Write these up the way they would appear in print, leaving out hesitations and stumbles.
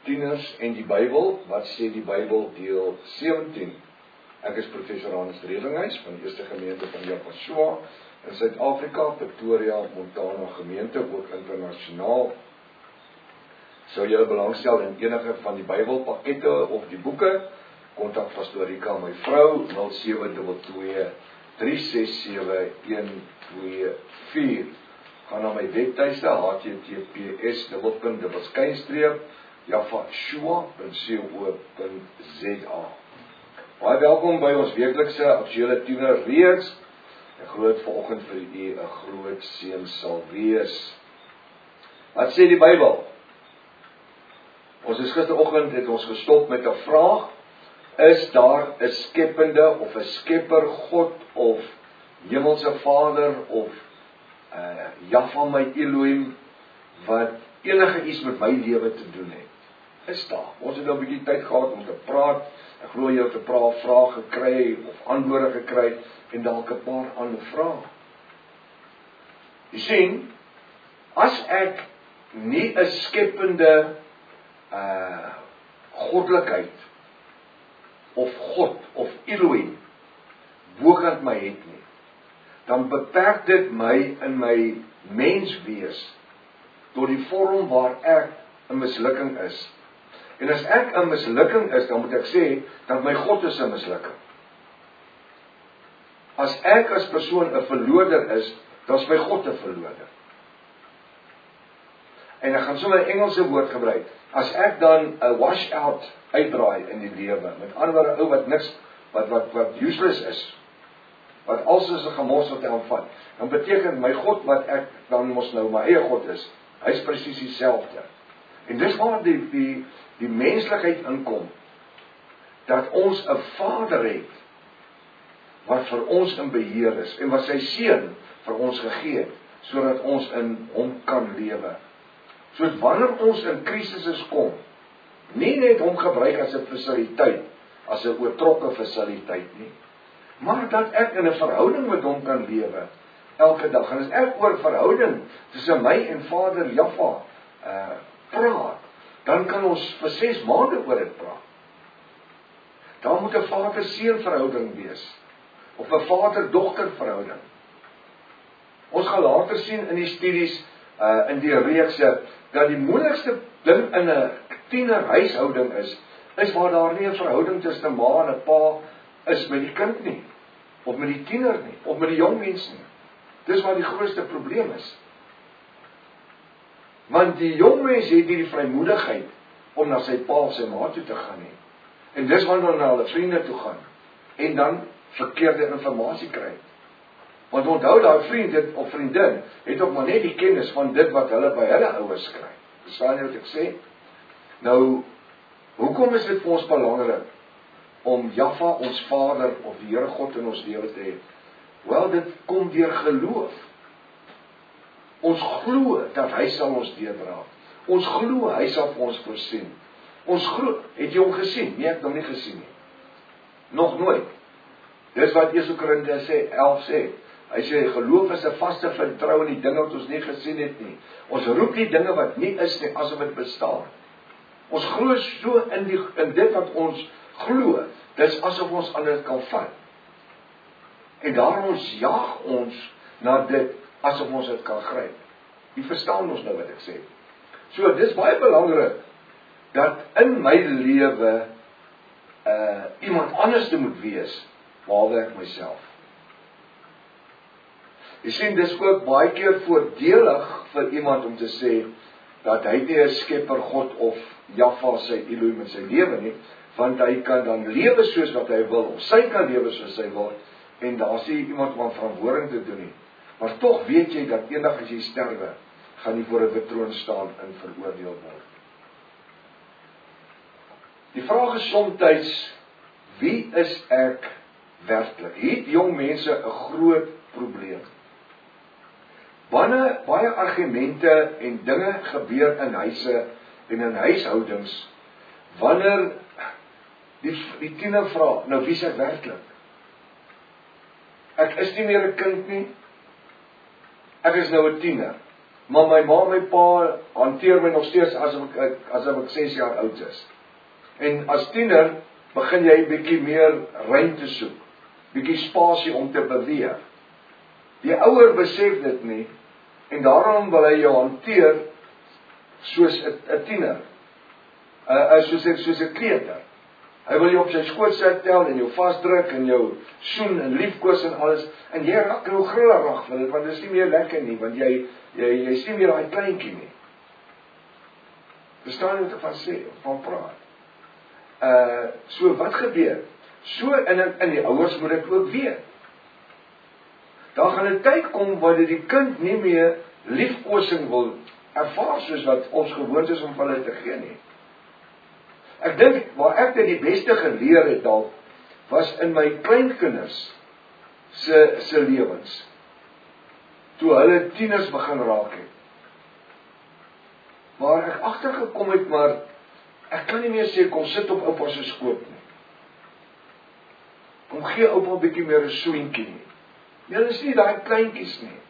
Tieners en die Bybel, wat sê die Bybel deel 17. Ek is professor Hannes Redinghuis van die Eerste Gemeente van Japasua in Suid-Afrika, Pretoria, Montana gemeente, ook internasionaal. Sou jy belangstel in enige van die Bybelpakkette of die boeke, kontak Pastor Rika, my vrou, 0722 367-124. Gaan na my webtuiste, https://japashua.co.za. Baie welkom by ons weeklikse aktuele tiener reeks. Ek glo vanoggend vir u 'n groot seën sal wees. Wat sê die Bybel? Ons is gisteroggend het ons gestop met 'n vraag: is daar 'n skepende of 'n skepper God of hemelse Vader of Jahwe my Elohim wat enige iets met my lewe te doen het? Is daar? Ons het nou 'n bietjie tyd gehad om te praat. Ek glo jy het 'n paar vrae gekry of antwoorde gekry en dalk 'n paar ander vrae. Jy sien, as ek nie 'n skepende goddelikheid of God of Elohim bokant my het nie, dan beperk dit my in my menswees tot die vorm waar ek 'n mislukking is. En as ek 'n mislukking is, dan moet ek sê dat my God is 'n mislukking. As ek as persoon 'n verloder is, dan is my God 'n verloder. En ek gaan sommer 'n Engelse woord gebruik. As ek dan 'n wash out uitdraai in die lewe, met ander woorde ou wat niks wat useless is, wat alles 'n gemors wat hy aanvat, dan beteken my God wat ek dan mos nou my eie God is, hy's presies dieselfde. En dis waar die menslikheid inkom, dat ons 'n Vader het wat vir ons in beheer is en wat sy seun vir ons gegee het sodat ons in hom kan lewe. So wanneer ons in krisisse kom, nie net hom gebruik as 'n fasiliteit, as 'n oortrokke fasiliteit nie, maar dat ek in 'n verhouding met hom kan lewe elke dag. En as ek oor verhouding tussen my en Vader Jahwe praat, dan kan ons vir 6 maande oor dit praat. Daar moet 'n vader-seun verhouding wees, of 'n vader-dogter verhouding. Ons gaan later sien in die studies, in die reekse, dat die moeilikste ding in 'n tienerhuishouding is waar daar nie 'n verhouding tussen 'n ma en 'n pa is met die kind nie, of met die tiener nie, of met die jong mens nie. Dis waar die grootste probleem is. Want die jong mens het nie die vrymoedigheid om na sy pa of sy ma toe te gaan nie. En dis wanneer hulle na hulle vriende toe gaan en dan verkeerde inligting kry. Want onthou, daai vriend of vriendin het ook maar net die kennis van dit wat hulle by hulle ouers kry. Verstaan jy wat ek sê? Nou, hoekom is dit vir ons belangrik om Jahwe, ons Vader of die Here God in ons lewe te hê? Wel, dit kom deur geloof. Ons glo dat hy sal ons deurdra. Ons glo hy sal vir ons voorsien. Ons glo, het jy hom gesien? Nee, ek het hom nie gesien nie. Nog nooit. Dis wat 1 Korinte 11 sê. Hy sê, geloof is 'n vaste vertroue in die dinge wat ons nie gesien het nie. Ons roep die dinge wat nie is nie, asof dit bestaan. Ons glo so in dit wat ons glo, dis asof ons aan dit kan vat. En daarom ons jaag ons na dit, asof ons dit kan gryp. Jy verstaan ons nou wat ek sê. So, dis baie belangrik, dat in my lewe, iemand anders te moet wees, behalwe ek myself. Jy sien, dis ook baie keer voordelig vir iemand om te sê, dat hy nie 'n skepper God of Jahwe sy Elohim in sy lewe nie, want hy kan dan lewe soos wat hy wil, of sy kan lewe soos hy wil, en daar sê iemand om verantwoording te doen nie. Maar tog weet jy dat eendag as jy sterwe, gaan jy voor 'n wit troon staan en veroordeel word. Die vraag is soms, wie is ek werklik? Hier het jong mense 'n groot probleem. Baie argumente en dinge gebeur in huise en in huishoudings, wanneer die tiener vra, nou wie is ek werklik? Ek is nie meer 'n kind nie, ek is nou 'n tiener. maar my ma en my pa hanteer my nog steeds asof ek 6 jaar oud is. En as tiener begin jy bietjie meer ruimte soek, bietjie spasie om te beweeg. Die ouer besef dit nie, en daarom wil hy jou hanteer soos 'n tiener, soos 'n kleuter. Hy wil jou op sy skoot sit tel en jou vasdruk en jou soen en liefkoos en alles, en jy raak nou grillerig vir dit, want dit is nie meer lekker nie, want jy is nie meer daai kleintjie nie. Verstaan jy wat ek van sê, van praat? So wat gebeur? So in die ouers moet ek ook weet. Daar gaan 'n tyd kom waar die kind nie meer liefkoosing wil ervaar soos wat ons gewoond is om hulle te gee nie. Ek dink waar ek dit die beste geleer het dalk was in my kleinkinders se lewens. Toe hulle tieners begin raak het. Waar ek agtergekom het, maar ek kan nie meer sê kom sit op oupa se skoot nie. Kom gee oupa 'n bietjie meer 'n soentjie nie. Julle is nie daai kleintjies nie.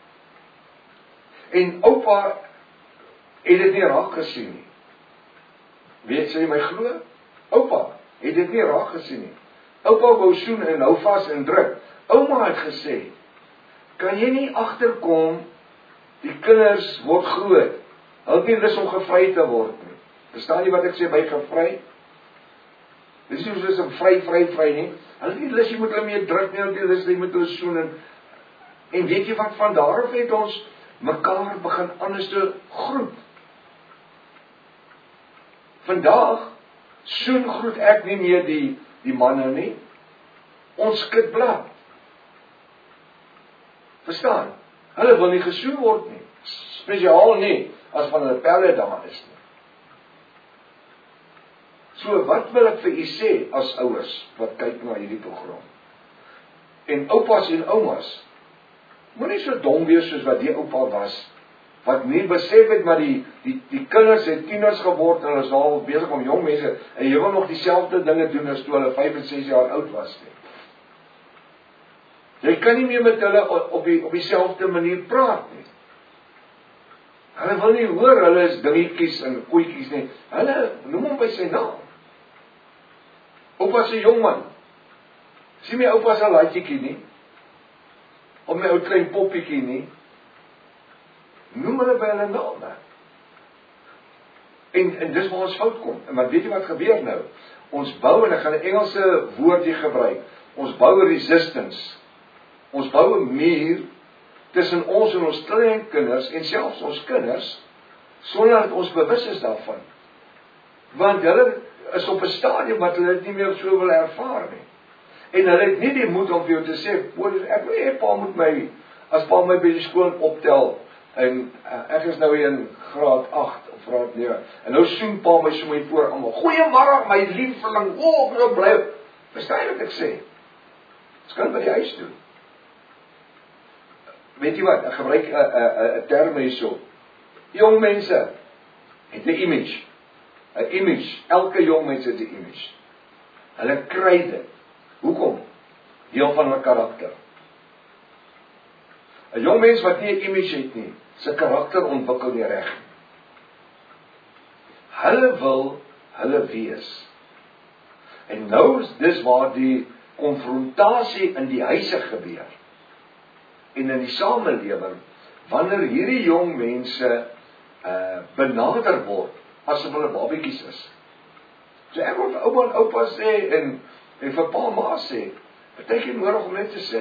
En oupa het dit nie raak gesien nie. Weet jy my glo? Oupa het dit nie raak gesien nie. Oupa wou soen en hou vas en druk. Ouma het gesê, kan jy nie agterkom, die kinders word groot. Hulle het nie lus om gevry te word nie. Verstaan jy wat ek sê by gevry? Dis nie soos 'n vry nie. Hulle het nie lus, jy moet hulle mee druk nie, hulle het nie lus, jy moet hulle soen en weet jy wat, van daar af het ons mekaar begin anders te groet. Vandag soen groet ek nie meer die manne nie. Ons skud blad. Verstaan? Hulle wil nie gesoen word nie. Spesiaal nie as van hulle pelle daar is nie. So wat wil ek vir u sê as ouers wat kyk na hierdie program? En oupas en oumas, moenie so dom wees soos wat die oupa was, wat nie besef het, maar die kinders het tieners geword en hulle is al besig om jong mense, en jy wil nog dieselfde dinge doen as toe hulle 5 en 6 jaar oud was nie. Jy kan nie meer met hulle op dieselfde manier praat nie. Hulle wil nie hoor, hulle is dingetjies en koetjies nie. Hulle noem hom by sy naam. Oupa se jong man. Sien my oupa se laaitjie nie. Of my ou klein poppietjie nie. Noem hulle by hulle name. En dis waar ons fout kom. Maar weet jy wat gebeur nou? Ons bou, en ek gaan 'n Engelse woordjie gebruik. Ons bou resistance. Ons bou 'n muur tussen ons en ons kleinkinders en selfs ons kinders, sonder dat ons bewus is daarvan. Want hulle is op 'n stadium wat hulle dit nie meer so wil ervaar nie. En hulle het nie die moed om vir jou te sê, ek wil hê pa moet my, as pa my by die skool optel, en ek is nou in graad 8 of graad 9, en nou soen pa my so my voor almal, goeiemôre my liefling, ek bly, verstaan jy wat ek sê? Ons kan by die huis doen. Weet jy wat, ek gebruik 'n term hierso. Jong mense het 'n image. 'n Image. Elke jong mens het 'n image. Hulle kry dit. Hoekom? Deel van hulle karakter. 'n Jong mens wat nie 'n image het nie, sy karakter ontwikkel nie reg. Hulle wil hulle wees. En nou is dis waar die konfrontasie in die huise gebeur. En in die samelewing, wanneer hierdie jong mense benader word, asof hulle babietjies is. So ek wil vir ouma en oupa sê, en vir pa en ma sê, partykeer nodig om net te sê.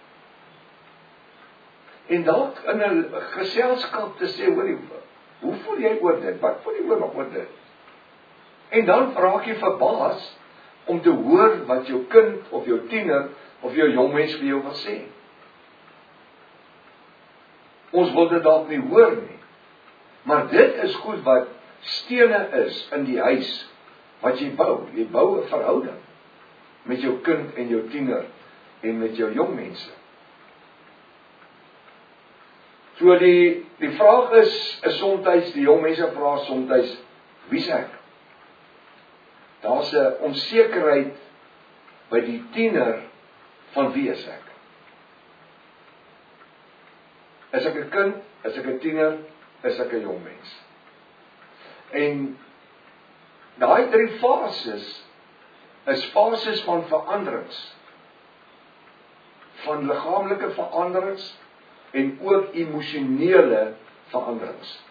En dalk in 'n geselskap te sê, hoorie, hoe voel jy oor dit? Wat voel jy oor dit? En dan raak jy verbaas om te hoor wat jou kind of jou tiener of jou jong mens vir jou wil sê. Ons wil dit dalk nie hoor nie. Maar dit is goed wat stene is in die huis wat jy bou. Jy bou 'n verhouding met jou kind en jou tiener en met jou jong mense. So die vraag is soms, die jong mense vra soms, wie is ek? Daar's 'n onsekerheid by die tiener van wie is ek? Is ek 'n kind? Is ek 'n tiener? Is ek 'n jong mens? En daai 3 fases is fases van veranderings. Van liggaamlike veranderings en ook emosionele veranderings.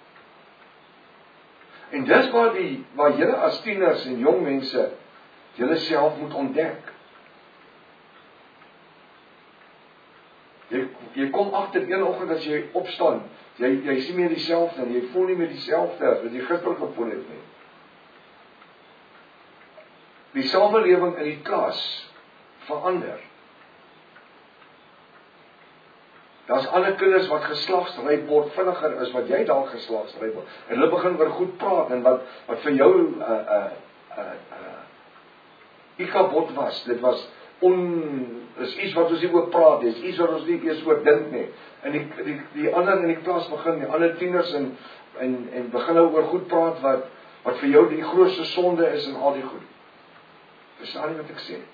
En dis waar julle as tieners en jong mense julle self moet ontdek. Jy kom agter een oggend as jy opstaan, jy sien meer dieselfde en jy voel nie meer dieselfde as wat jy gister gevoel het nie. Die samelewing in die klas verander. Daar's ander kinders wat geslagsryp word vinniger as wat jy dalk geslagsryp word. En hulle begin oor goed praat en wat vir jou ikabot was. Dit was is iets wat ons nie oor praat, dis iets wat ons nie eers oor dink nie. En die ander in die klas begin, die ander tieners en begin nou oor goed praat wat vir jou die grootste sonde is en al die goed. Verstaan jy wat ek sê?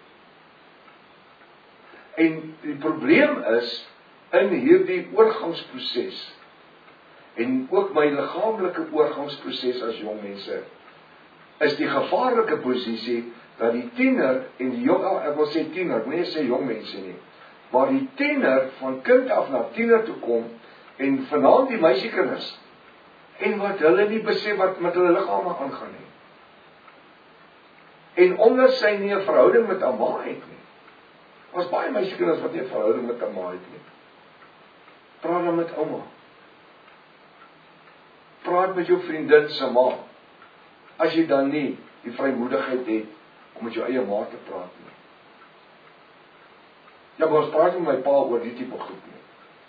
En die probleem is in hierdie oorgangsproses en ook my liggaamlike oorgangsproses as jong mense is die gevaarlike posisie dat die tiener en die jong, ek wil sê tiener, ek wil nie sê jong mense nie, maar die tiener van kind af na tiener toe kom en vanaand die meisiekinders en wat hulle nie besef wat met hulle liggame aangaan nie. En omdat sy nie 'n verhouding met haar ma het nie. Was baie meisiekinders wat nie 'n verhouding met haar ma het nie. Praat dan met ouma. Praat met jou vriendin se ma. As jy dan nie die vrymoedigheid het om met jou eie ma te praat nie. Ja, maar ons praat met my pa oor die tipe goed nie.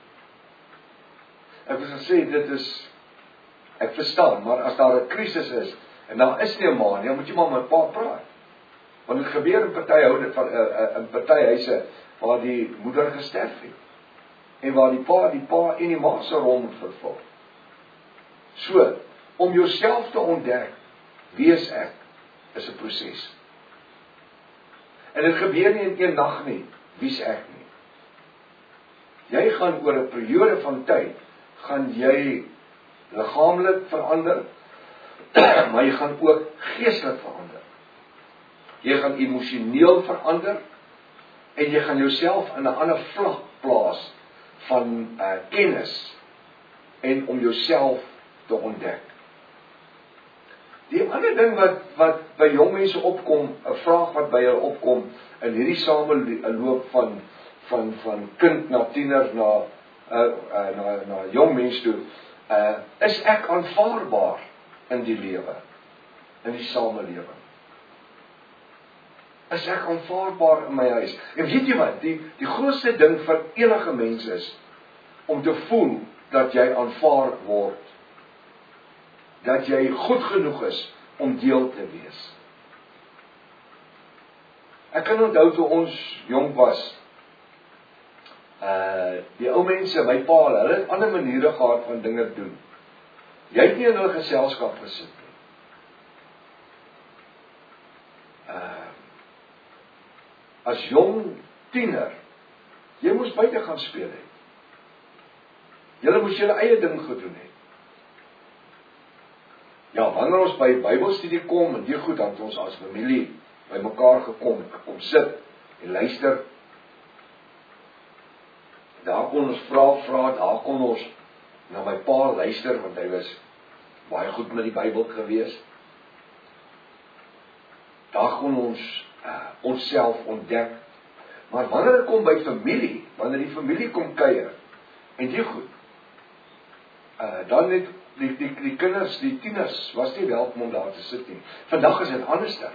Ek wil sê dit is, ek verstaan, maar as daar 'n krisis is en daar is nie 'n ma nie, dan moet jy maar met pa praat. Want dit gebeur in party huise waar die moeder gesterf het. En waar die pa en die ma se rol moet vervul. So, om jouself te ontdek, wie is ek, is 'n proses. En dit gebeur nie in een nag nie, wie is ek nie. Jy gaan oor 'n periode van tyd, gaan jy liggaamlik verander, maar jy gaan ook geestelik verander. Jy gaan emosioneel verander, en jy gaan jouself in 'n ander vlak plaas, van kennis en om jouself te ontdek. Die ander ding wat by jong mense opkom, 'n vraag wat by hulle opkom in hierdie sameloop van kind na tiener na jong mens toe, is ek aanvaarbaar in die lewe, in die samelewing? Is ek aanvaarbaar in my huis? En weet jy wat, die grootste ding vir enige mens is, om te voel, dat jy aanvaar word. Dat jy goed genoeg is, om deel te wees. Ek kan onthou toe ons jong was, die ou mense, my pa, hulle het ander maniere gehad van dinge doen. Jy het nie in hulle geselskap gesit nie. As jong tiener, jy moes buite gaan speel het. Julle moes julle eie ding gedoen het. Ja, wanneer ons by Bybelstudie kom, en die goed, dan het ons as familie by mekaar gekom sit en luister. Daar kon ons vra, daar kon ons na my pa luister, want hy was baie goed met die Bybel gewees. Daar kon ons onsself ontdek. Maar wanneer dit kom by familie, wanneer die familie kom kuier, en die goed, dan het die kinders, die tieners, was nie welkom om daar te sit nie. Vandag is dit anderster.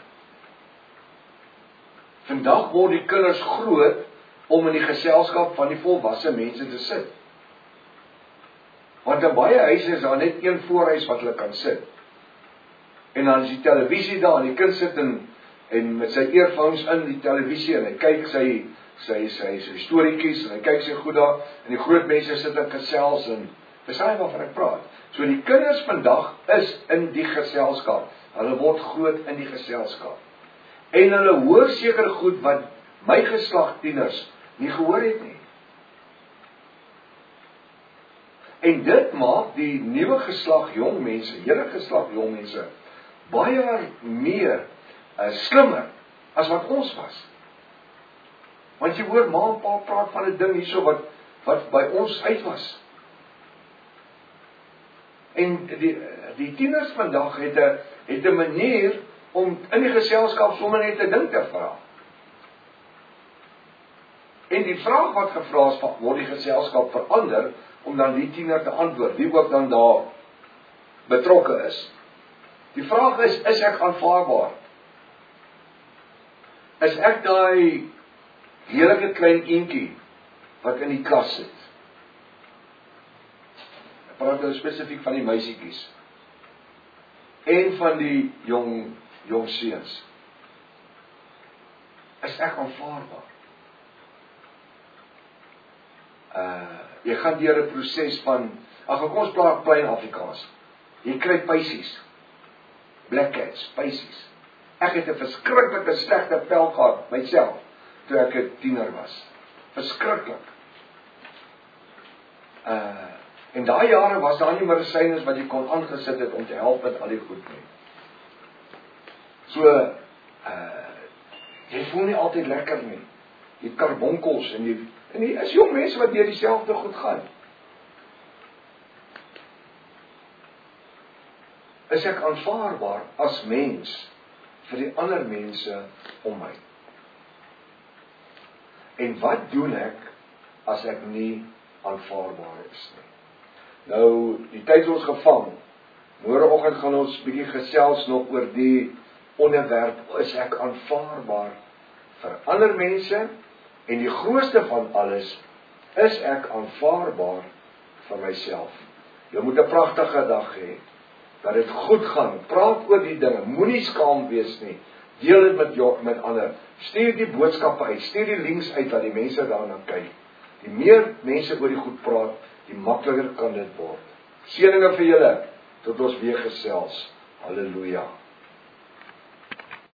Vandag word die kinders groot, om in die geselskap van die volwasse mense te sit. Want in baie huise is daar net een voorhuis wat hulle kan sit. En dan is die televisie daar, en die kind sit en met sy earphones in die televisie, en hy kyk sy storiekies, en hy kyk sy goed daar, en die groot mense sit en gesels, en verstaan waarvan ek praat. So die kinders vandag is in die geselskap, hulle word groot in die geselskap. En hulle hoor seker goed wat my geslag tieners nie gehoor het nie. En dit maak die nuwe geslag jong mense, hele geslag jong mense, baie meer slimmer as wat ons was. Want jy hoor ma en pa praat van 'n ding hierso wat by ons uit was. En die tieners vandag het 'n manier om in die geselskap sommer net 'n ding te vra. En die vraag wat gevra is, word die geselskap verander om dan die tiener te antwoord, wie ook dan daar betrokke is. Die vraag is ek aanvaarbaar? Is ek daai heerlike klein eentjie wat in die klas sit? Ek praat nou spesifiek van die meisietjies en van die jong seuns. Is ek aanvaarbaar? Jy gaan deur 'n proses van, kom ons praat plain Afrikaans. Jy kry pysies, black cats, pysies. Ek het 'n verskriklike slegte pel gehad, myself, toe ek 'n tiener was. Verskriklik. En daai jare was daar nie medisyne wat jy kon aangesit het om te help met al die goed nie. So, jy voel nie altyd lekker nie. Jy karbonkels en die is jong mense wat deur dieselfde goed gaan. Is ek aanvaarbaar as mens vir die ander mense om my? En wat doen ek as ek nie aanvaarbaar is nie? Nou, die tyd is ons gevang. Môreoggend gaan ons bietjie gesels nog oor die onderwerp, is ek aanvaarbaar vir ander mense? En die grootste van alles, is ek aanvaarbaar vir myself? Jy moet 'n pragtige dag hê, dat dit goed gaan, praat oor die dinge, moenie skaam wees nie, deel dit met ander, stuur die boodskappe uit, stuur die links uit, dat die mense daarna kyk. Die meer mense oor die goed praat, die makliker kan dit word. Seëninge vir julle, tot ons weer gesels. Halleluja.